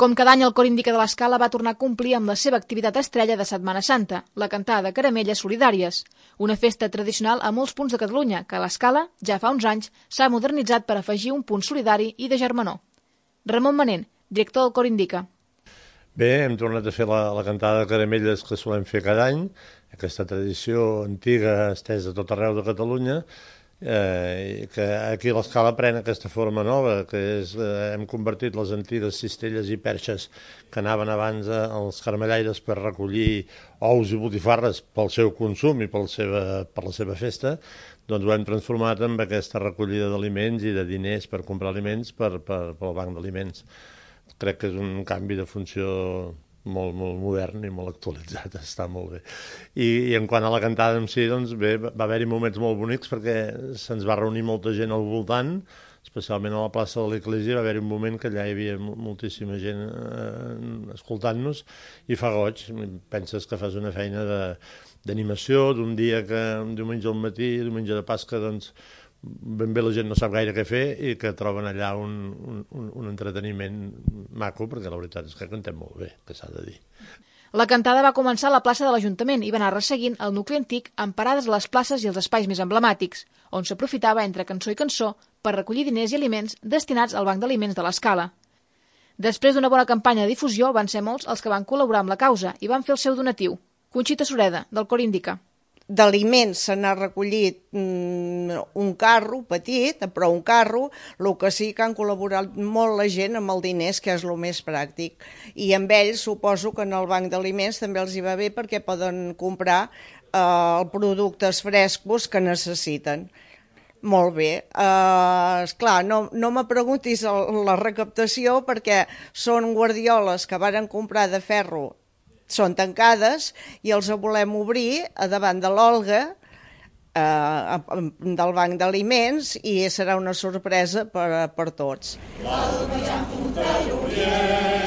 Com cada any, el Cor Indica de l'Escala va tornar a complir amb la seva activitat estrella de Setmana Santa, la cantada de caramelles solidàries, una festa tradicional a molts punts de Catalunya que a l'Escala, ja fa uns anys, s'ha modernitzat per afegir un punt solidari i de germanor. Ramon Manent, director del Cor Indica. Bé, hem tornat a fer la cantada de caramelles que solem fer cada any, aquesta tradició antiga estesa a tot arreu de Catalunya, que aquí a l'Escala pren aquesta forma nova, que és, hem convertit les antigues cistelles i perxes que anaven abans als caramellaires per recollir ous i botifarres pel seu consum i per la seva festa, doncs ho hem transformat en aquesta recollida d'aliments i de diners per comprar aliments pel banc d'aliments. Crec que és un canvi de funció molt modern i molt actualitzat, està molt bé. I en quant a la cantada en si, doncs bé, va haver-hi moments molt bonics perquè se'ns va reunir molta gent al voltant, especialment a la plaça de l'Església, va haver-hi un moment que allà hi havia moltíssima gent escoltant-nos i fa goig, penses que fas una feina d'animació, d'un dia que un diumenge al matí, diumenge de Pasca, doncs ben bé la gent no sap gaire què fer i que troben allà un entreteniment maco, perquè la veritat és que cantem molt bé, que s'ha de dir. La cantada va començar a la plaça de l'Ajuntament i va anar resseguint el nucli antic amb parades a les places i els espais més emblemàtics, on s'aprofitava entre cançó i cançó per recollir diners i aliments destinats al Banc d'Aliments de l'Escala. Després d'una bona campanya de difusió, van ser molts els que van col·laborar amb la causa i van fer el seu donatiu. Conxita Sureda, del Cor Indica. D'aliments se n'ha recollit un carro petit, però un carro, el que sí que han col·laborat molt la gent amb els diners, que és el més pràctic. I amb ells suposo que en el banc d'aliments també els hi va bé perquè poden comprar els productes frescos que necessiten. Molt bé. Esclar, no me preguntis la recaptació perquè són guardioles que varen comprar de ferro, són tancades i els volem obrir a davant de l'Olga del Banc d'Aliments i serà una sorpresa per tots. L'Alba ja em porta l'Orient.